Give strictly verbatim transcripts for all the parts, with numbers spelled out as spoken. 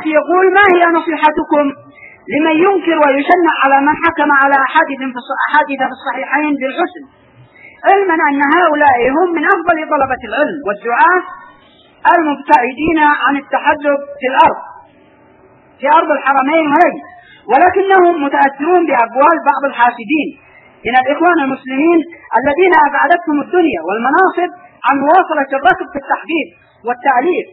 يقول: ما هي نصيحتكم لمن ينكر ويشنع على من حكم على أحاديث في الصحيحين بالحسن، علما أن هؤلاء هم من أفضل طلبة العلم والدعاة المبتعدين عن التحزب في الأرض في أرض الحرمين هذه، ولكنهم متأثرون بأقوال بعض الحاسدين من الإخوان المسلمين الذين أبعدتهم الدنيا والمناصب عن مواصلة الركب في التحديث والتأليف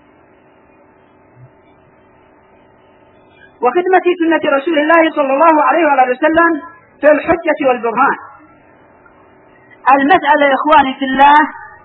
وخدمة سنة رسول الله صلى الله عليه وسلم في الحجة والبرهان. المسألة يا إخواني في الله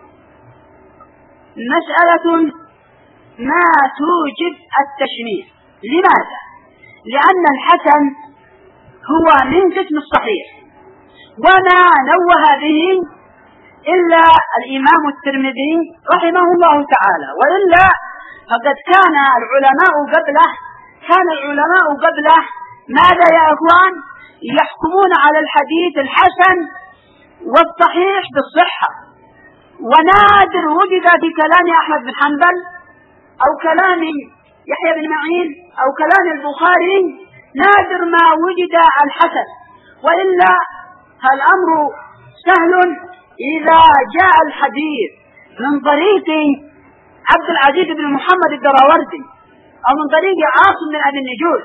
مسألة ما توجب التشنيع. لماذا؟ لأن الحسن هو من قسم الصحيح، وما نوه به إلا الإمام الترمذي رحمه الله تعالى، وإلا فقد كان العلماء قبله كان العلماء قبله ماذا يا أخوان؟ يحكمون على الحديث الحسن والصحيح بالصحة، ونادر وجد في كلام أحمد بن حنبل أو كلام يحيى بن معين أو كلام البخاري نادر ما وجد الحسن، وإلا الأمر سهل إذا جاء الحديث من طريق عبد العزيز بن محمد الدراوردي أو من طريق عاصم بن أبي النجود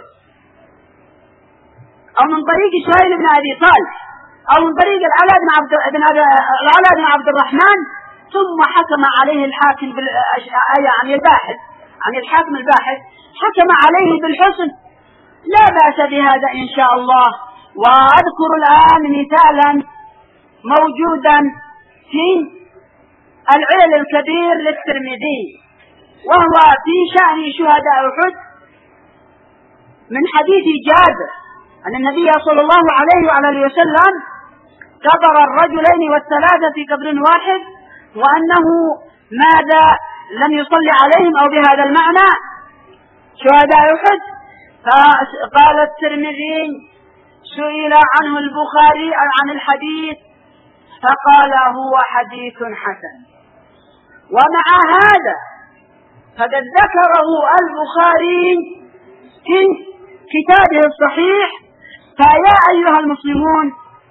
أو من طريق سهيل بن أبي صالح أو من طريق العلاء بن عبد العلاء بن عبد الرحمن، ثم حكم عليه الحاكم بال... يعني الباحث عن الحاكم الباحث حكم عليه بالحسن، لا بأس بهذا إن شاء الله. وأذكر الآن مثالا موجودا في العلل الكبير للترمذي، وهو في شأن شهداء أحد من حديث جابر أن النبي صلى الله عليه وعلى وسلم قبر الرجلين والثلاثة في قبر واحد، وأنه ماذا لم يصلي عليهم أو بهذا المعنى شهداء أحد. فقال الترمذي: سئل عنه البخاري عن الحديث فقال: هو حديث حسن. ومع هذا فقد ذكره البخاري في كتابه الصحيح. فيا أيها المسلمون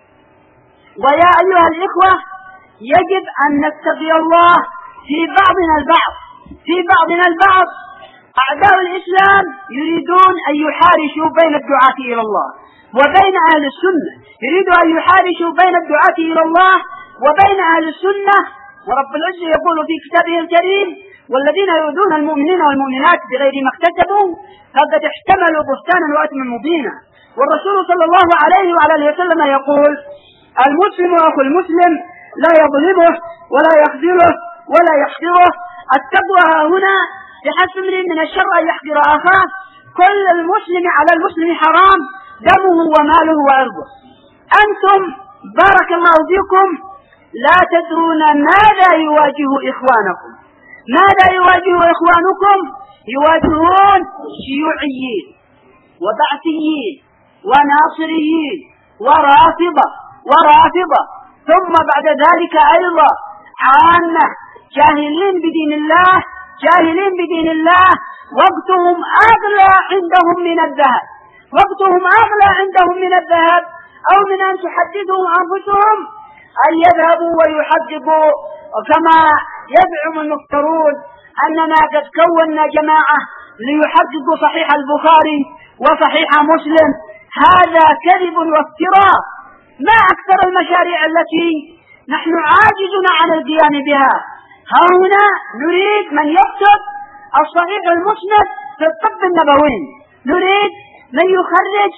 ويا أيها الإخوة، يجب أن نتقي الله في بعضنا البعض في بعضنا البعض أعداء الإسلام يريدون أن يحارشوا بين الدعاة إلى الله وبين أهل السنة، يريدوا أن يحارشوا بين الدعاة إلى الله وبين أهل السنة. ورب العزة يقول في كتابه الكريم: والذين يؤذون المؤمنين والمؤمنات بغير ما اكتسبوا فقد احتملوا بهتانا وإثما مبينا. والرسول صلى الله عليه وعلى اله وسلم يقول: المسلم أخو المسلم لا يظلمه ولا يخذله ولا يحقره. التقوى هنا بحسب من الشر أن يحقر أخاه. كل المسلم على المسلم حرام دمه وماله وعرضه. أنتم بارك الله فيكم لا تدرون ماذا يواجه إخوانكم. ماذا يواجه إخوانكم؟ يواجهون شيوعيين وبعثيين وناصريين ورافضة ورافضة ثم بعد ذلك أيضا عامة جاهلين بدين الله جاهلين بدين الله. وقتهم أغلى عندهم من الذهب وقتهم أغلى عندهم من الذهب أو من أن تحدثهم أنفسهم أن يذهبوا ويحققوا كما يزعم المفترون أننا قد كونا جماعة ليحققوا صحيح البخاري وصحيح مسلم. هذا كذب وافتراء. ما أكثر المشاريع التي نحن عاجزون عن القيام بها. ها هنا نريد من يكتب الصحيح المسند في الطب النبوي، نريد من يخرج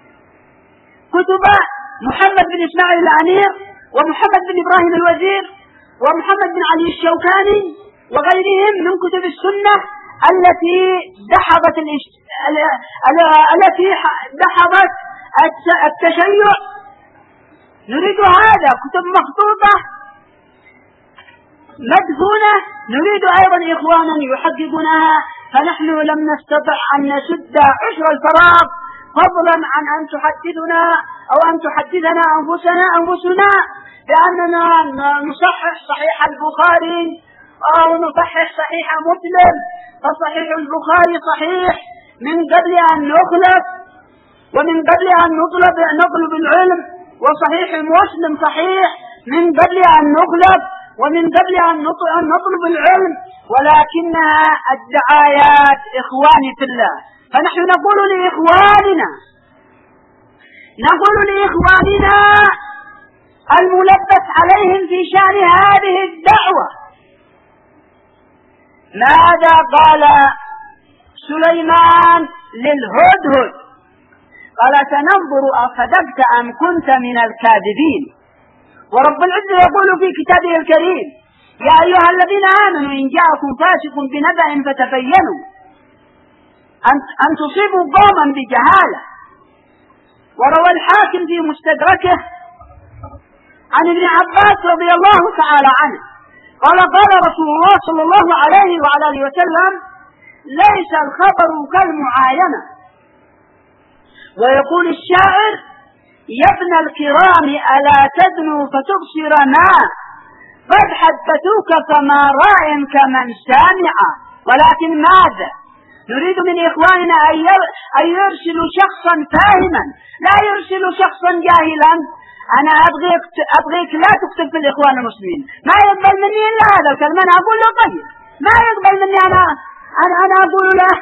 كتب محمد بن إسماعيل الأمير ومحمد بن إبراهيم الوزير ومحمد بن علي الشوكاني وغيرهم من كتب السنة التي دحضت التي دحضت التشيع. نريد هذا كتب مخطوطة مدفونة، نريد أيضا إخوانا يحققونها. فنحن لم نستطع أن نسد عشر الفراغ فضلا عن أن تحدثنا أو أن تحدثنا أنفسنا أنفسنا بأننا نصحح صحيح البخاري أو نصحح صحيح مسلم. فصحيح البخاري صحيح من قبل أن نخلق ومن قبل أن نطلب نطلب العلم، وصحيح مسلم صحيح من قبل أن نخلق ومن قبل أن نطلب العلم، ولكنها الدعايات إخواني في الله. فنحن نقول لإخواننا نقول لإخواننا الملبس عليهم في شأن هذه الدعوة. ماذا قال سليمان للهدهد؟ قال سننظر أصدقت أم كنت من الكاذبين. ورب العزة يقول في كتابه الكريم يا أيها الذين آمنوا إن جاءكم فاسق بنبأ فتبينوا أن تصيبوا قوما بجهالة. وروى الحاكم في مستدركه عن ابن عباس رضي الله تعالى عنه قال قال رسول الله صلى الله عليه وعلى آله وسلم ليس الخبر كالمعاينة. ويقول الشاعر يا ابن الكرام ألا تدنوا فتبصر ما قد حدثوك فما راء كمن سامع. ولكن ماذا نريد من إخواننا أن يرسلوا شخصا فاهما، لا يرسلوا شخصا جاهلا. أنا أبغيك, أبغيك لا تكتب في الإخوان المسلمين، ما يقبل مني إلا هذا الكلام. أنا أقول له طيب ما يقبل مني أنا أنا, أنا أقول له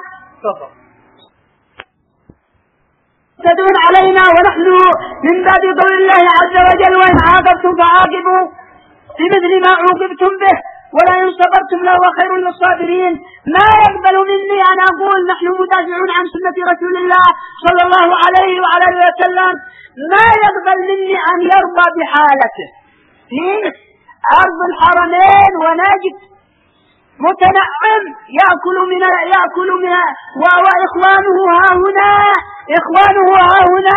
تدون علينا ونحن من باب قول الله عز وجل وإن عاقبتم فعاقبوا بمثل ما عوقبتم به ولئن صبرتم لهو خير للصابرين. ما يقبل مني أن أقول نحن مدافعون عن سنة رسول الله صلى الله عليه وعلى آله وسلم. ما يقبل مني أن يرضى بحالته في أرض الحرمين ونجد متنعم يأكل من يأكل من وإخوانه ها هنا إخوانه ها هنا.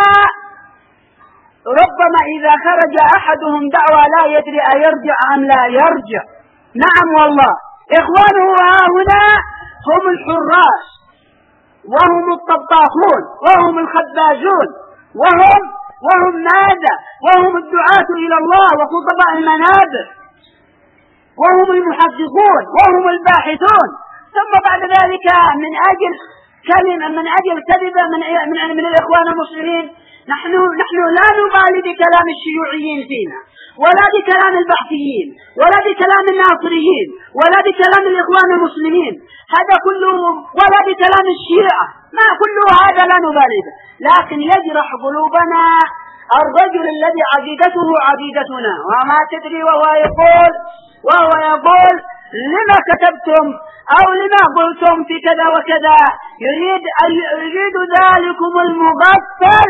ربما إذا خرج أحدهم دعوة لا يدري أيرجع أم لا يرجع. نعم والله إخوانه ها هنا هم الحراس وهم الطباخون وهم الخبازون وهم وهم ماذا وهم الدعاة إلى الله وخطباء المنابر وهم المحققون وهم الباحثون. ثم بعد ذلك من أجل كلمة من أجل كذبة من من من الإخوان المسلمين نحن نحن لا نبالي بكلام الشيوعيين فينا ولا بكلام البحثيين ولا بكلام الناصريين ولا بكلام الإخوان المسلمين، هذا كله ولا بكلام الشيعة، ما كله هذا لا نبالي به. لكن يجرح قلوبنا الرجل الذي عقيدته عقيدتنا وما تدري وهو يقول وهو يقول لما كتبتم أو لما قلتم في كذا وكذا. يريد يريد ذلكم المغفل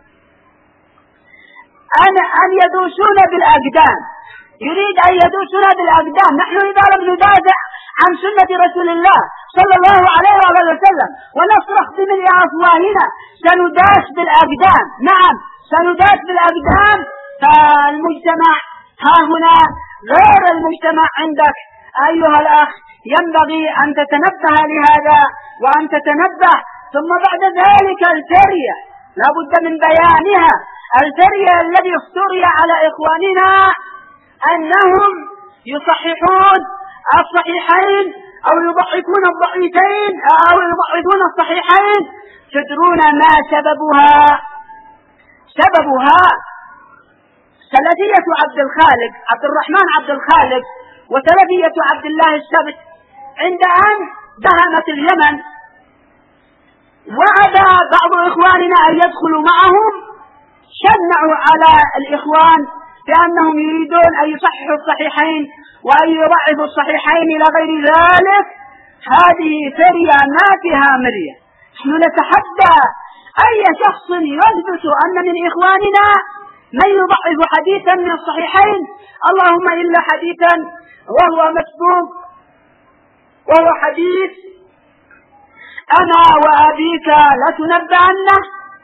أن أن يدوسون بالأقدام، يريد أن يدوسون بالأقدام. نحن إذا لم ندافع عن سنة رسول الله صلى الله عليه وسلم ونصرخ بملء أفواهنا سنداس بالأقدام. نعم سنداس بالأقدام. فالمجتمع ها هنا غير المجتمع عندك أيها الأخ، ينبغي أن تتنبه لهذا وأن تتنبه. ثم بعد ذلك الفرية لا بد من بيانها. الفرية الذي افتري على إخواننا أنهم يصححون الصحيحين أو يضعفون الضعيفين أو يضعفون الصحيحين. تدرون ما سببها؟ سببها سلفية عبد الخالق عبد الرحمن عبد الخالق وسلفية عبد الله السبت عند أن دهمت اليمن وعد بعض إخواننا أن يدخلوا معهم، شنعوا على الإخوان بأنهم يريدون أن يصححوا الصحيحين وأن يضعفوا الصحيحين إلى غير ذلك. هذه فرية ما فيها مرية. نحن نتحدى أي شخص يثبت أن من إخواننا من يضعف حديثا من الصحيحين، اللهم إلا حديثا وهو مسبوق وهو حديث أنا وأبيك لتنبأنه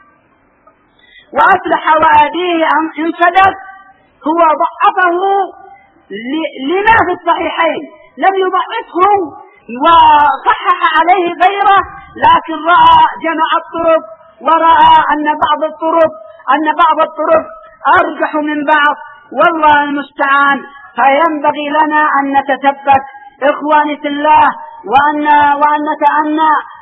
وأفلح وأبيه إن صدق. هو ضعفه لما في الصحيحين، لم يضعفه وصحح عليه غيره، لكن رأى جمع الطرق ورأى أن بعض الطرق أن بعض الطرق أرجح من بعض، والله المستعان. فينبغي لنا أن نتثبت إخواني في الله وأن وأن نتأنى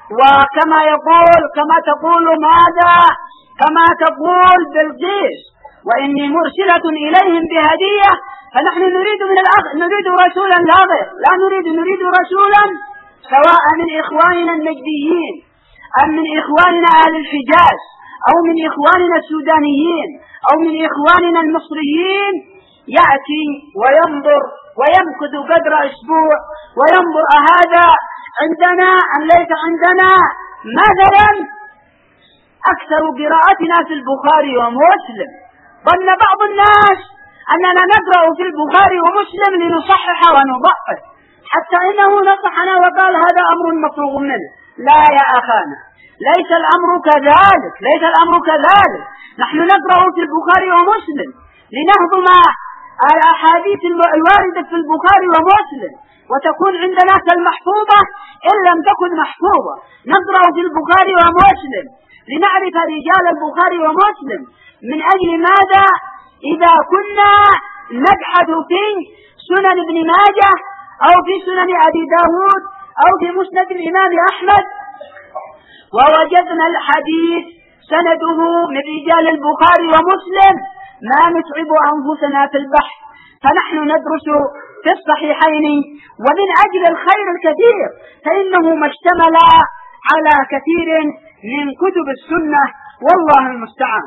وكما يقول كما تقول ماذا كما تقول بلقيس وإني مرسلة إليهم بهدية، فنحن نريد من الأخ نريد رسولا لا غير، لا نريد نريد رسولا سواء من إخواننا النجديين أم من إخواننا أهل الحجاز أو من إخواننا السودانيين أو من إخواننا المصريين، يأتي وينظر ويمكث قدر أسبوع وينظر أهذا عندنا أم ليس عندنا. مثلا أكثر قراءتنا في البخاري ومسلم، ظن بعض الناس أننا نقرأ في البخاري ومسلم لنصحح ونضعف، حتى إنه نصحنا وقال هذا أمر مفروغ منه. لا يا أخانا، ليس الأمر كذلك، ليس الأمر كذلك. نحن نقرأ في البخاري ومسلم لنهضم الأحاديث الواردة في البخاري ومسلم وتكون عندنا كالمحفوظة إن لم تكن محفوظة. نقرأ في البخاري ومسلم لنعرف رجال البخاري ومسلم. من أجل ماذا؟ إذا كنا نبحث في سنن ابن ماجه أو في سنن أبي داود أو في مسند الإمام أحمد ووجدنا الحديث سنده من رجال البخاري ومسلم، ما نتعب أنفسنا في البحث، فنحن ندرس في الصحيحين ومن أجل الخير الكثير، فإنه ما اشتمل على كثير من كتب السنة، والله المستعان.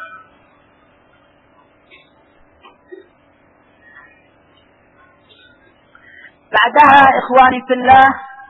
بعدها إخواني في الله،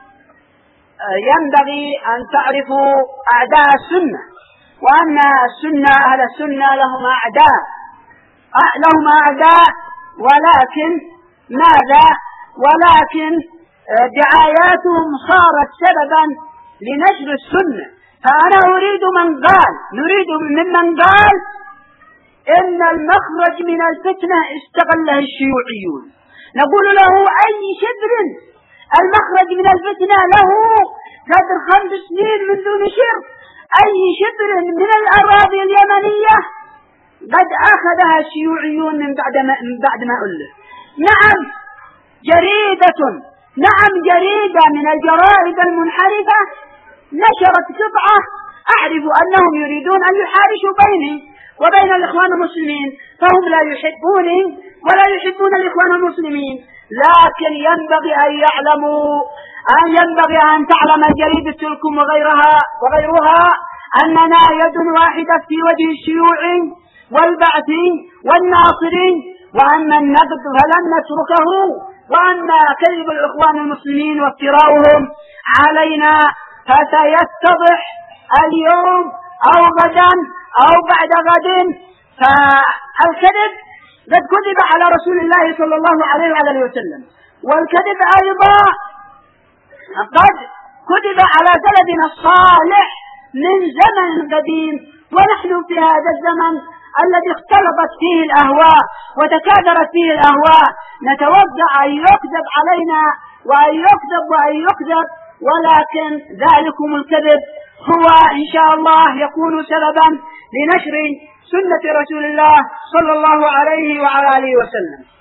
ينبغي أن تعرفوا أعداء السنة، وأن السنة أهل السنة لهم أعداء لهم أعداء ولكن ماذا؟ ولكن دعاياتهم صارت سببا لنشر السنة. فأنا أريد من قال نريد ممن قال إن المخرج من الفتنة استغله الشيوعيون، نقول له أي شبر المخرج من الفتنة له قدر خمس سنين منذ نشر، أي شبر من الأراضي اليمنية قد أخذها الشيوعيون من بعد ما, من بعد ما أله. نعم جريدة نعم جريدة من الجرائد المنحرفة نشرت قطعة أعرف أنهم يريدون أن يحارشوا بيني وبين الإخوان المسلمين، فهم لا يحبوني ولا يحبون الإخوان المسلمين، لكن ينبغي أن يعلموا أن ينبغي أن تعلم جريدة لكم وغيرها وغيرها أننا يد واحدة في وجه الشيوعي والبعثي والناصري، وأن النقد فلن نتركه، وأن كذب الإخوان المسلمين وافتراؤهم علينا فسيتضح اليوم أو غدا أو بعد غد. فالكذب قد كذب على رسول الله صلى الله عليه وآله وسلم، والكذب أيضا قد كذب على سلفنا الصالح من زمن قديم، ونحن في هذا الزمن الذي اختلطت فيه الأهواء وتكاثرت فيه الأهواء نتوقع أن يكذب علينا وأن يكذب وأن يكذب، ولكن ذلكم الكذب هو إن شاء الله يكون سببا لنشر سنة رسول الله صلى الله عليه وعلى آله وسلم.